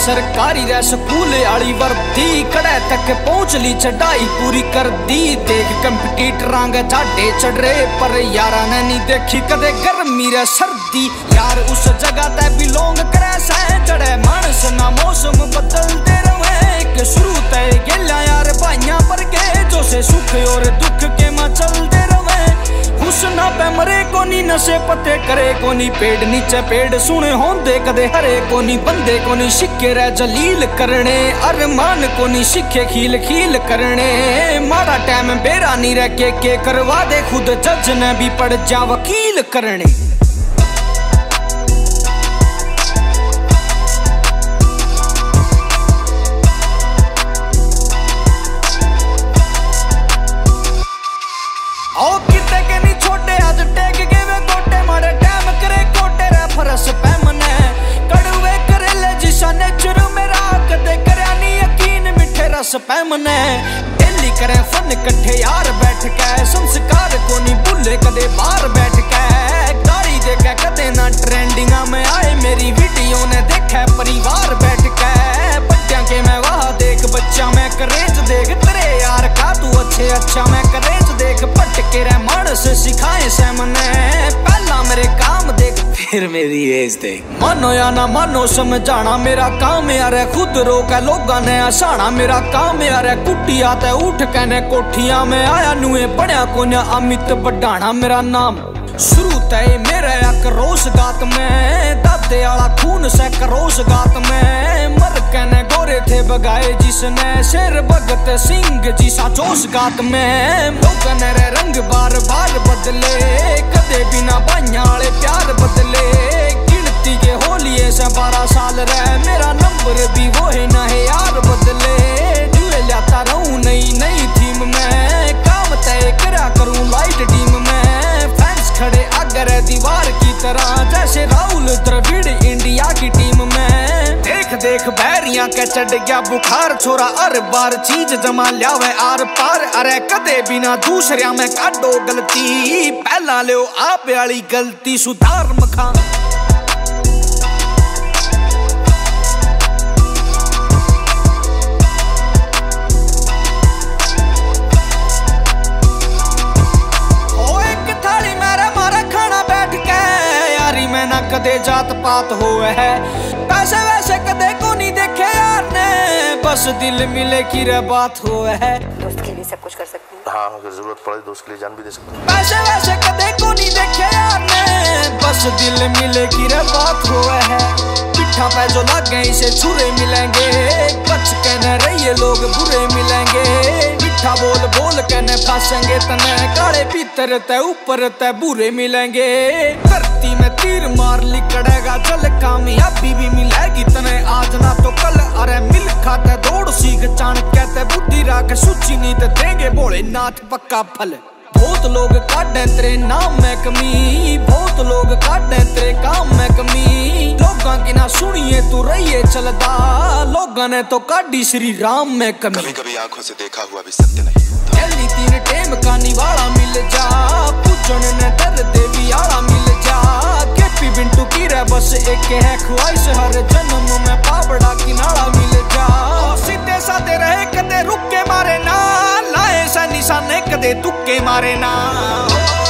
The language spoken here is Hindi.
सरकारी रे स्कूल आली वर्दी कड़े तक पहुंच ली चढ़ाई पूरी कर दी। देख कंपटीटरां गे झाडे चढ़ रहे पर यारा ने नहीं देखी कदे गर्मी रे सर्दी। यार उस जगह ते बिलोंग करे सै जड़े मानस ना मौसम बदलते रहे। के शुरू ते गेला यार भाइयां पर के जो से सुख और दुख के मां चलते रहे। हुस्ना पे मरे कोनी नशे पते करे कोनी पेड़ नीचे पेड़ सुने होंदे कदे हरे कोनी बंदे कोनी शिक्के रे जलील करने अरमान कोनी शिखे खील खील करने। मारा टाइम बेरा नहीं रह के करवा दे खुद जज ने भी पड़ जा वकील करने। फरस पे मने कड़वे करेले जिसा नेचर मेरा कदे करया नी यकीन मिठे रस पे मने। डेली करे फन कट्ठे यार बैठ के संस्कार को नी भूले कदे बाहर बैठ के। गाड़ी देखे कदे ना ट्रेंडिंगा में आए मेरी वीडियो ने देखे परिवार बैठ के। बच्चा के मैं वाह देख बच्चा मैं करेज देख तेरे यार का तू अच्छे अच्छा मैं करेज देख। पटके रे मानस सिखाए से मने पहला मेरे काम देख फिर मेरी एज देख। मानो या ना मानो समझाना मेरा काम यार है खुद रोका लोगा ने हसाना मेरा काम यार है। कुटिया ते उठ कहने कोठिया में आया नुए बढ़िया कोन्या अमित बढ़ाना मेरा नाम। शुरू तय मेरे करोस गात में दादे आला खून से करोस गात में। मर कहने गोरे थे बगाए जिसने शेर भगत सिंह जिसा जोश गात में। लोगन रे रंग बार बार बदले कदे बिना भाइयां वाले प्यार बदले। गिनती के होलिये से 12 साल रहे मेरा नंबर भी वो है ना है यार बदले। जुए लाता रहूं नई नई थीम में काम तय करा करूं लाइट डीम में। फैंस खड़े अगर दीवार की तरह जैसे राहुल द्रविड़ इंडिया की टीम में। देख देख बैरियां के चढ़ गया बुखार छोरा हर बार चीज जमा लियावे आर पार। अरे कदे बिना दूसरिया में काटो गलती पहला लो आप वाली गलती सुधार मखा। ना कदे जात पात होए है पैसे वैसे कदे को नहीं देखे यार ने बस दिल मिले की रे बात होए है। दोस्त के लिए सब कुछ कर सकते हैं। हाँ अगर जरूरत पड़े दोस्त के लिए जान भी दे सकते हैं। पैसे वैसे कदे को नहीं देखे यार ने बस दिल मिले की रे बात होए है। पिट्ठा पे जो लग गए इसे छुरे मिलेंगे बच के न रहिए लोग बुरे मिलेंगे। मिठा बोल बोल के न फंसेंगे तने काले भीतर ते ऊपर ते बुरे मिलेंगे। धरती में तीर मार लिकड़ेगा जल कामयाबी भी मिलेगी तने आज ना तो कल। अरे मिल खाते दौड़ सीख चाणक्य ते बुद्धि राख सूची नीत देंगे भोले नाथ पक्का फल। बहुत लोग काटे तेरे नाम में कमी बहुत लोग काटे तेरे काम में कमी। लोगां की ना सुनिए तू रहिए चलदा लोगां ने तो काटी श्री राम में कमी। कभी कभी आंखों से देखा हुआ भी सत्य नहीं। जल्दी 3 टेम का निवाला मिल जा पूछने ने दर देवी आला मिल जा। केपी बिंटू की रे बस एक है ख्वाहिश हर जन्म में पापड़ा किनारा मिल जा। सीधे साधे रहे कदे रुके मारे ना लाए सा निशाने कदे तुक्के मारे ना।